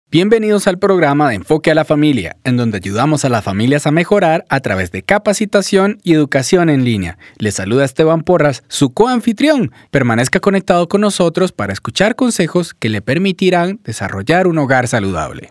Bienvenidos al programa de Enfoque a la Familia, en donde ayudamos a las familias a mejorar a través de capacitación y educación en línea. Les saluda Esteban Porras, su coanfitrión. Permanezca conectado con nosotros para escuchar consejos que le permitirán desarrollar un hogar saludable.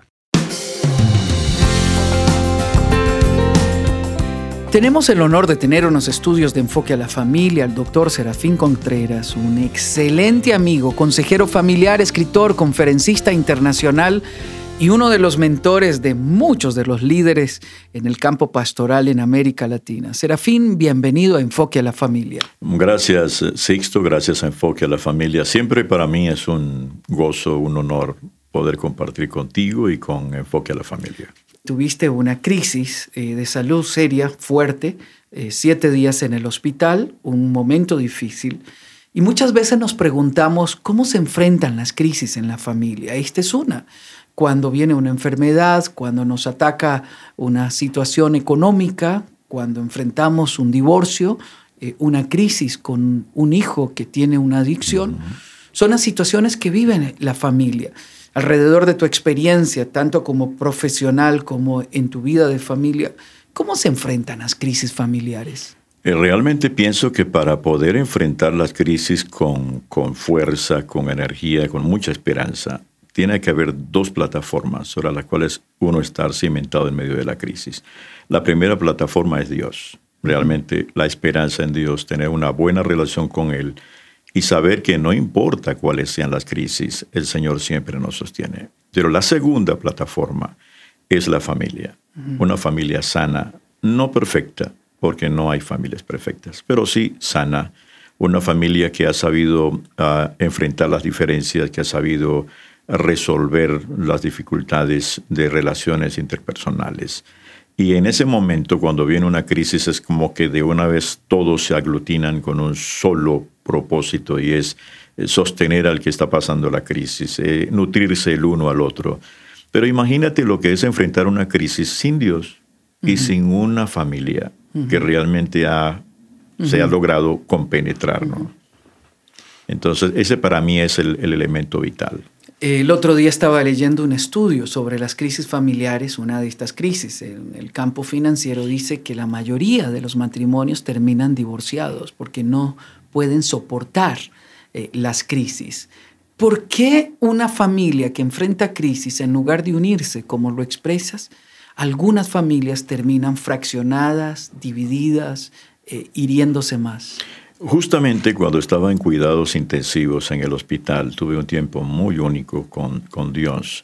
Tenemos el honor de tener unos estudios de Enfoque a la Familia al Dr. Serafín Contreras, un excelente amigo, consejero familiar, escritor, conferencista internacional y uno de los mentores de muchos de los líderes en el campo pastoral en América Latina. Serafín, bienvenido a Enfoque a la Familia. Gracias, Sixto, gracias a Enfoque a la Familia. Siempre para mí es un gozo, un honor poder compartir contigo y con Enfoque a la Familia. Tuviste una crisis de salud seria, fuerte, 7 días en el hospital, un momento difícil. Y muchas veces nos preguntamos cómo se enfrentan las crisis en la familia. Esta es una. Cuando viene una enfermedad, cuando nos ataca una situación económica, cuando enfrentamos un divorcio, una crisis con un hijo que tiene una adicción, son las situaciones que vive la familia. Alrededor de tu experiencia, tanto como profesional como en tu vida de familia, ¿cómo se enfrentan las crisis familiares? Realmente pienso que para poder enfrentar las crisis con fuerza, con energía, con mucha esperanza, tiene que haber 2 plataformas sobre las cuales uno está cimentado en medio de la crisis. La primera plataforma es Dios. Realmente la esperanza en Dios, tener una buena relación con Él, y saber que no importa cuáles sean las crisis, el Señor siempre nos sostiene. Pero la segunda plataforma es la familia. Una familia sana, no perfecta, porque no hay familias perfectas, pero sí sana. Una familia que ha sabido enfrentar las diferencias, que ha sabido resolver las dificultades de relaciones interpersonales. Y en ese momento, cuando viene una crisis, es como que de una vez todos se aglutinan con un solo propósito, y es sostener al que está pasando la crisis, nutrirse el uno al otro. Pero imagínate lo que es enfrentar una crisis sin Dios y sin una familia que realmente se ha logrado compenetrar, ¿no? Entonces, ese para mí es el elemento vital. El otro día estaba leyendo un estudio sobre las crisis familiares. Una de estas crisis en el campo financiero dice que la mayoría de los matrimonios terminan divorciados porque no pueden soportar las crisis. ¿Por qué una familia que enfrenta crisis, en lugar de unirse, como lo expresas, algunas familias terminan fraccionadas, divididas, hiriéndose más? Justamente cuando estaba en cuidados intensivos en el hospital, tuve un tiempo muy único con Dios.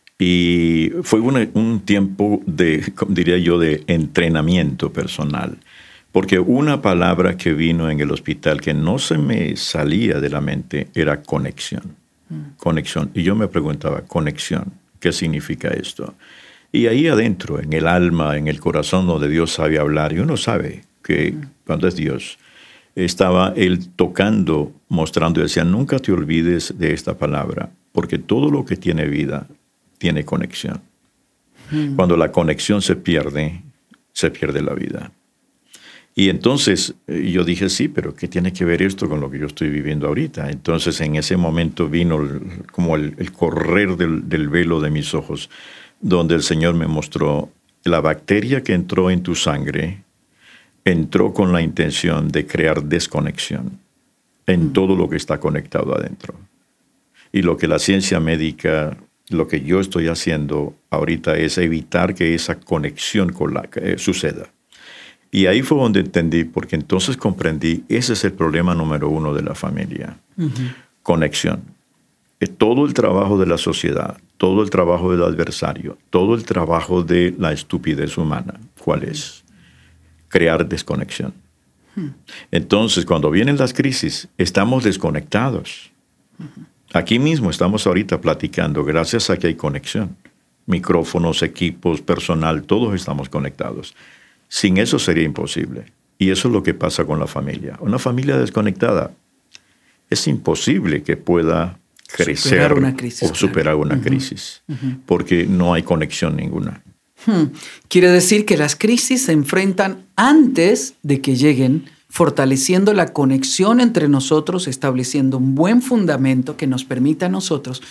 Y fue un tiempo diría yo, de entrenamiento personal. Porque una palabra que vino en el hospital que no se me salía de la mente era conexión. Conexión. Y yo me preguntaba, conexión, ¿qué significa esto? Y ahí adentro, en el alma, en el corazón donde Dios sabe hablar, y uno sabe que cuando es Dios, estaba Él tocando, mostrando, y decía, nunca te olvides de esta palabra, porque todo lo que tiene vida tiene conexión. Cuando la conexión se pierde la vida. Y entonces yo dije, sí, pero ¿qué tiene que ver esto con lo que yo estoy viviendo ahorita? Entonces en ese momento vino como el correr del velo de mis ojos, donde el Señor me mostró la bacteria que entró en tu sangre, entró con la intención de crear desconexión en todo lo que está conectado adentro. Y lo que la ciencia médica, lo que yo estoy haciendo ahorita es evitar que esa conexión suceda. Y ahí fue donde entendí, porque entonces comprendí, ese es el problema número 1 de la familia. Conexión. Todo el trabajo de la sociedad, todo el trabajo del adversario, todo el trabajo de la estupidez humana, ¿cuál es? Crear desconexión. Entonces, cuando vienen las crisis, estamos desconectados. Aquí mismo estamos ahorita platicando gracias a que hay conexión. Micrófonos, equipos, personal, todos estamos conectados. Sin eso sería imposible. Y eso es lo que pasa con la familia. Una familia desconectada es imposible que pueda crecer o superar una crisis, porque no hay conexión ninguna. Quiere decir que las crisis se enfrentan antes de que lleguen, fortaleciendo la conexión entre nosotros, estableciendo un buen fundamento que nos permita a nosotros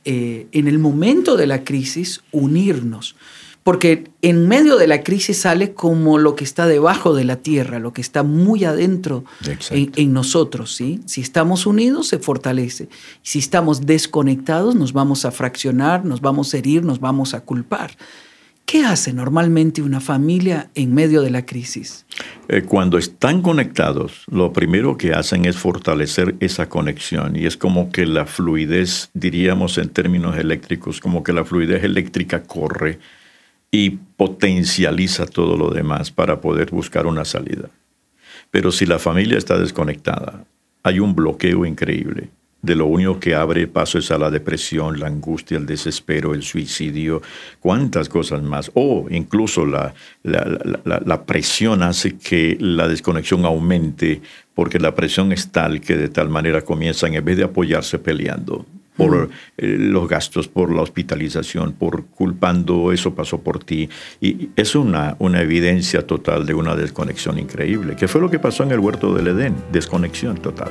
en el momento de la crisis, unirnos. Porque en medio de la crisis sale como lo que está debajo de la tierra, lo que está muy adentro en nosotros, ¿sí? Si estamos unidos, se fortalece. Si estamos desconectados, nos vamos a fraccionar, nos vamos a herir, nos vamos a culpar. ¿Qué hace normalmente una familia en medio de la crisis? Cuando están conectados, lo primero que hacen es fortalecer esa conexión. Y es como que la fluidez, diríamos en términos eléctricos, como que la fluidez eléctrica corre y potencializa todo lo demás para poder buscar una salida. Pero si la familia está desconectada, hay un bloqueo increíble. De lo único que abre paso es a la depresión, la angustia, el desespero, el suicidio, cuántas cosas más. O incluso la presión hace que la desconexión aumente, porque la presión es tal que de tal manera comienzan, en vez de apoyarse, peleando por los gastos, por la hospitalización, por culpando, eso pasó por ti. Y es una evidencia total de una desconexión increíble, que fue lo que pasó en el huerto del Edén, desconexión total.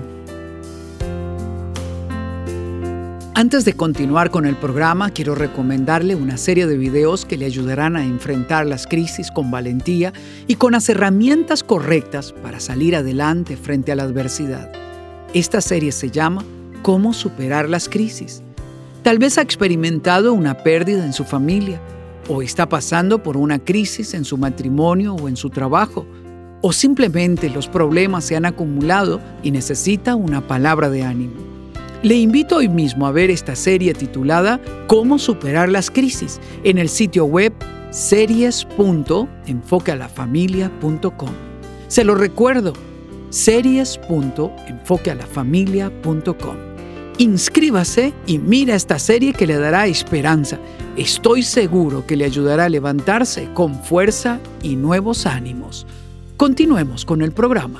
Antes de continuar con el programa, quiero recomendarle una serie de videos que le ayudarán a enfrentar las crisis con valentía y con las herramientas correctas para salir adelante frente a la adversidad. Esta serie se llama ¿Cómo superar las crisis? Tal vez ha experimentado una pérdida en su familia, o está pasando por una crisis en su matrimonio o en su trabajo, o simplemente los problemas se han acumulado y necesita una palabra de ánimo. Le invito hoy mismo a ver esta serie titulada ¿Cómo superar las crisis? En el sitio web series.enfoquealafamilia.com. Se lo recuerdo, series.enfoquealafamilia.com. Inscríbase y mira esta serie que le dará esperanza. Estoy seguro que le ayudará a levantarse con fuerza y nuevos ánimos. Continuemos con el programa.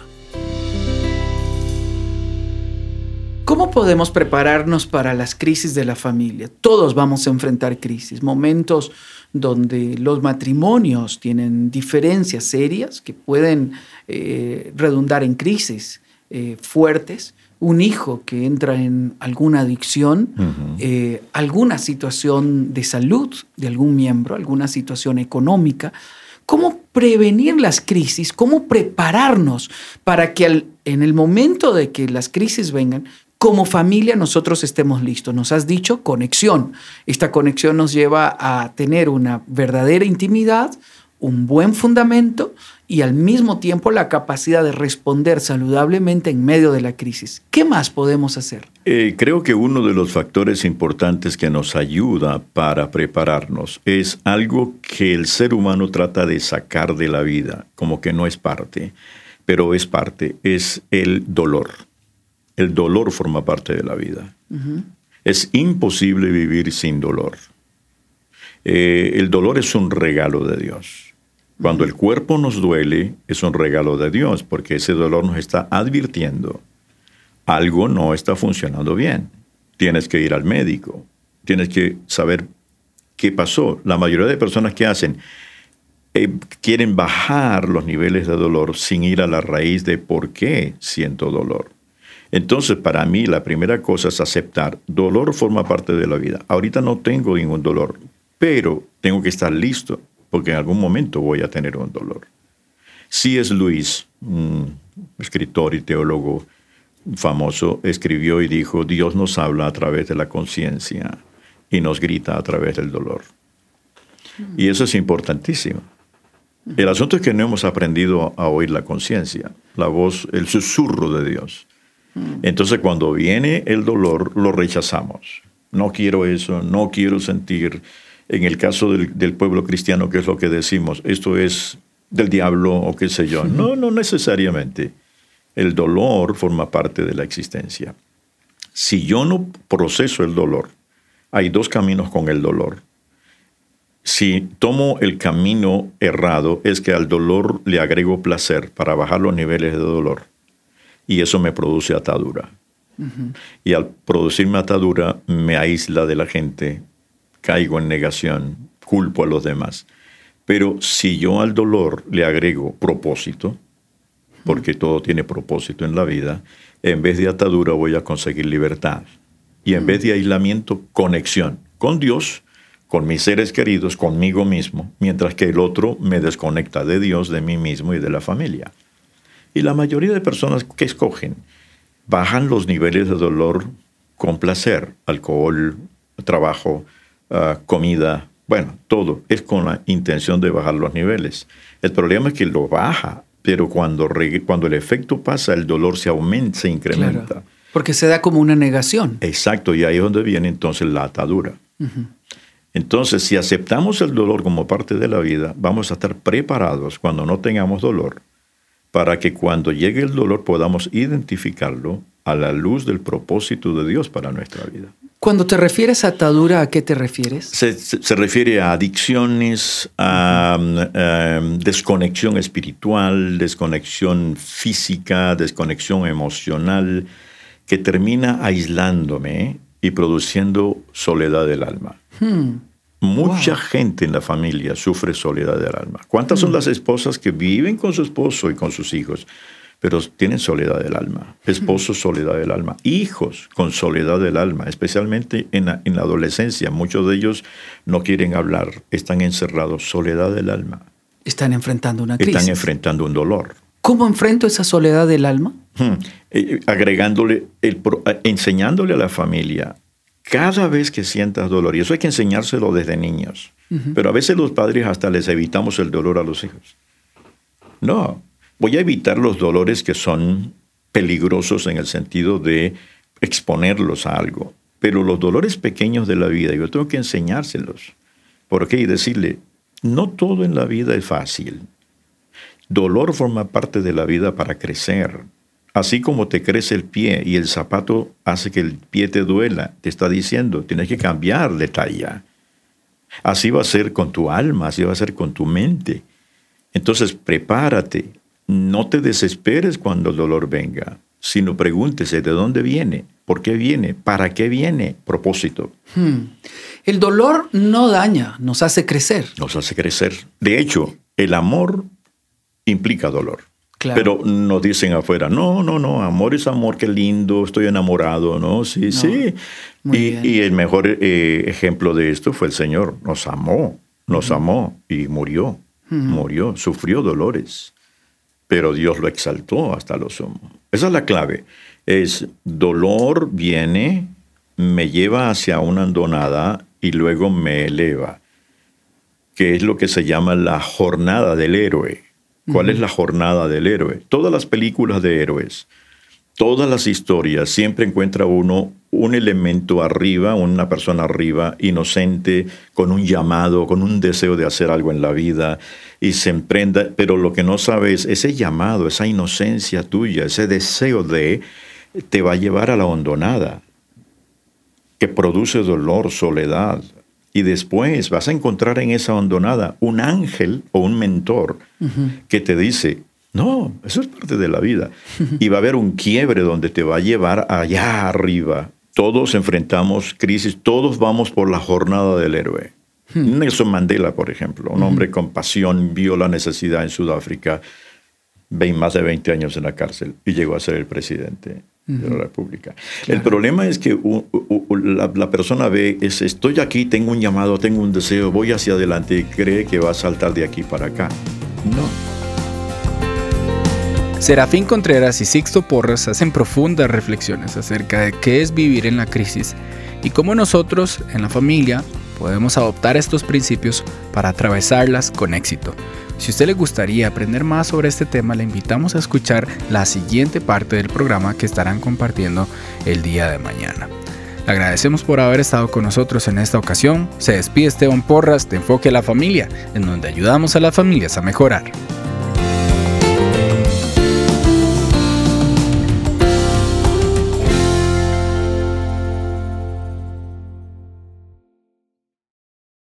¿Cómo podemos prepararnos para las crisis de la familia? Todos vamos a enfrentar crisis, momentos donde los matrimonios tienen diferencias serias que pueden redundar en crisis fuertes, un hijo que entra en alguna adicción, alguna situación de salud de algún miembro, alguna situación económica. ¿Cómo prevenir las crisis? ¿Cómo prepararnos para que en el momento de que las crisis vengan, como familia nosotros estemos listos? Nos has dicho conexión. Esta conexión nos lleva a tener una verdadera intimidad, un buen fundamento y al mismo tiempo la capacidad de responder saludablemente en medio de la crisis. ¿Qué más podemos hacer? Creo que uno de los factores importantes que nos ayuda para prepararnos es algo que el ser humano trata de sacar de la vida, como que no es parte, pero es parte, es el dolor. El dolor forma parte de la vida. Es imposible vivir sin dolor. El dolor es un regalo de Dios. Cuando el cuerpo nos duele, es un regalo de Dios, porque ese dolor nos está advirtiendo. Algo no está funcionando bien. Tienes que ir al médico. Tienes que saber qué pasó. La mayoría de personas que hacen quieren bajar los niveles de dolor sin ir a la raíz de por qué siento dolor. Entonces, para mí, la primera cosa es aceptar. Dolor forma parte de la vida. Ahorita no tengo ningún dolor, pero tengo que estar listo, porque en algún momento voy a tener un dolor. C.S. Lewis, un escritor y teólogo famoso, escribió y dijo, Dios nos habla a través de la conciencia y nos grita a través del dolor. Y eso es importantísimo. El asunto es que no hemos aprendido a oír la conciencia, la voz, el susurro de Dios. Entonces, cuando viene el dolor, lo rechazamos. No quiero eso, no quiero sentir. En el caso del pueblo cristiano, ¿qué es lo que decimos? Esto es del diablo o qué sé yo. No necesariamente. El dolor forma parte de la existencia. Si yo no proceso el dolor, hay dos caminos con el dolor. Si tomo el camino errado, es que al dolor le agrego placer para bajar los niveles de dolor. Y eso me produce atadura. Y al producirme atadura, me aísla de la gente, caigo en negación, culpo a los demás. Pero si yo al dolor le agrego propósito, porque todo tiene propósito en la vida, en vez de atadura voy a conseguir libertad. Y en vez de aislamiento, conexión con Dios, con mis seres queridos, conmigo mismo, mientras que el otro me desconecta de Dios, de mí mismo y de la familia. Y la mayoría de personas que escogen bajan los niveles de dolor con placer, alcohol, trabajo, comida, bueno, todo es con la intención de bajar los niveles. El problema es que lo baja, pero cuando el efecto pasa, el dolor se aumenta, se incrementa. Claro, porque se da como una negación. Exacto, y ahí es donde viene entonces la atadura. Uh-huh. Entonces, si aceptamos el dolor como parte de la vida, vamos a estar preparados cuando no tengamos dolor, para que cuando llegue el dolor podamos identificarlo a la luz del propósito de Dios para nuestra vida. Cuando te refieres a atadura, ¿a qué te refieres? Se refiere a adicciones, a desconexión espiritual, desconexión física, desconexión emocional, que termina aislándome y produciendo soledad del alma. Mucha gente en la familia sufre soledad del alma. ¿Cuántas son las esposas que viven con su esposo y con sus hijos, pero tienen soledad del alma? Esposos, soledad del alma. Hijos con soledad del alma, especialmente en la adolescencia. Muchos de ellos no quieren hablar, están encerrados. Soledad del alma. Están enfrentando una crisis. Están enfrentando un dolor. ¿Cómo enfrento esa soledad del alma? Enseñándole a la familia, cada vez que sientas dolor, y eso hay que enseñárselo desde niños, pero a veces los padres hasta les evitamos el dolor a los hijos. No, voy a evitar los dolores que son peligrosos en el sentido de exponerlos a algo, pero los dolores pequeños de la vida yo tengo que enseñárselos. ¿Por qué? Y decirle, no todo en la vida es fácil. Dolor forma parte de la vida para crecer. Así como te crece el pie y el zapato hace que el pie te duela, te está diciendo, tienes que cambiar de talla. Así va a ser con tu alma, así va a ser con tu mente. Entonces, prepárate. No te desesperes cuando el dolor venga, sino pregúntese de dónde viene, por qué viene, para qué viene, propósito. El dolor no daña, nos hace crecer. Nos hace crecer. De hecho, el amor implica dolor. Claro. Pero nos dicen afuera, no, amor es amor, qué lindo, estoy enamorado, ¿no? Sí. Y el mejor ejemplo de esto fue el Señor. Nos amó y murió, sufrió dolores, pero Dios lo exaltó hasta lo sumo. Esa es la clave. Es dolor viene, me lleva hacia una hondonada y luego me eleva, que es lo que se llama la jornada del héroe. ¿Cuál es la jornada del héroe? Todas las películas de héroes, todas las historias, siempre encuentra uno un elemento arriba, una persona arriba, inocente, con un llamado, con un deseo de hacer algo en la vida, y se emprenda, pero lo que no sabe es ese llamado, esa inocencia tuya, ese deseo te va a llevar a la hondonada, que produce dolor, soledad. Y después vas a encontrar en esa hondonada un ángel o un mentor que te dice, no, eso es parte de la vida. Y va a haber un quiebre donde te va a llevar allá arriba. Todos enfrentamos crisis, todos vamos por la jornada del héroe. Nelson Mandela, por ejemplo, un hombre con pasión, vio la necesidad en Sudáfrica, más de 20 años en la cárcel y llegó a ser el presidente de la República. Claro. El problema es que la persona ve, estoy aquí, tengo un llamado, tengo un deseo, voy hacia adelante y cree que va a saltar de aquí para acá. No. Serafín Contreras y Sixto Porras hacen profundas reflexiones acerca de qué es vivir en la crisis y cómo nosotros, en la familia, podemos adoptar estos principios para atravesarlas con éxito. Si a usted le gustaría aprender más sobre este tema, le invitamos a escuchar la siguiente parte del programa que estarán compartiendo el día de mañana. Le agradecemos por haber estado con nosotros en esta ocasión. Se despide Esteban Porras de Enfoque a la Familia, en donde ayudamos a las familias a mejorar.